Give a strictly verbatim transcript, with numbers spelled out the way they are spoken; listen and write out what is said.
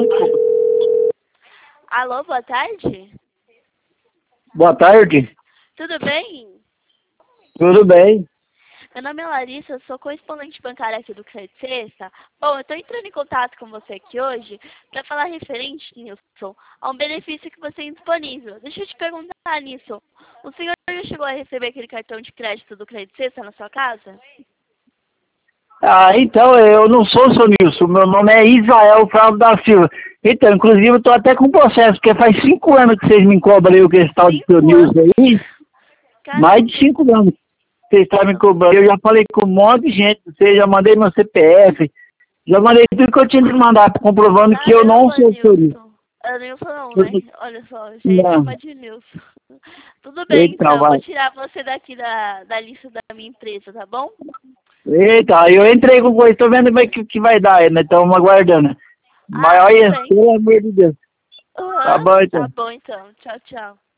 banco. Alô, boa tarde? Boa tarde. Tudo bem? Tudo bem? Meu nome é Larissa, eu sou correspondente bancária aqui do Crédito Sexta. Bom, eu estou entrando em contato com você aqui hoje para falar referente, Nilson, a um benefício que você tem disponível. Deixa eu te perguntar, Nilson, o senhor já chegou a receber aquele cartão de crédito do Crédito Sexta na sua casa? Ah, então, eu não sou o seu Nilson, meu nome é Israel Flávio da Silva. Então, inclusive, eu tô até com processo, porque faz cinco anos que vocês me cobram aí o que esse tal de seu Cinco Nilson anos? aí. Caramba. Mais de cinco anos que vocês estão me cobrando. Eu já falei com um monte de gente, você já mandei meu C P F, já mandei tudo que eu tinha que mandar, comprovando que eu não Caramba, sou o seu Nilson. Nilson. É Nilson não, né? Olha só, você Não. chama de Nilson. Tudo bem, Então, então. Eu vai. vou tirar você daqui da, da lista da minha empresa, tá bom? Eita, eu entrei com coisa, tô vendo o que, que vai dar, né? Estamos aguardando. Mas Ah, tudo olha, bem. pelo amor de Deus. Tá Aham, bom, tá então. bom então. Tchau, tchau.